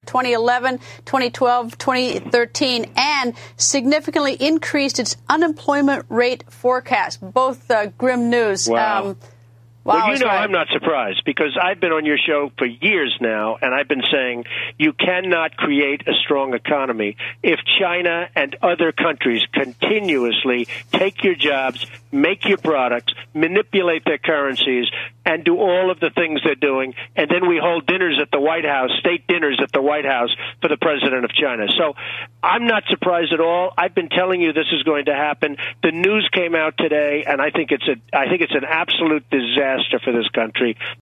2011, 2012, 2013, and significantly increased its unemployment rate forecast. Both grim news. Wow. Well, you know, I'm not surprised because I've been on your show for years now, and I've been saying you cannot create a strong economy if China and other countries continuously take your jobs, make your products, manipulate their currencies, and do all of the things they're doing, and then we hold dinners at the White House, state dinners at the White House for the president of China. So I'm not surprised at all. I've been telling you this is going to happen. The news came out today, and I think it's an absolute disaster for this country.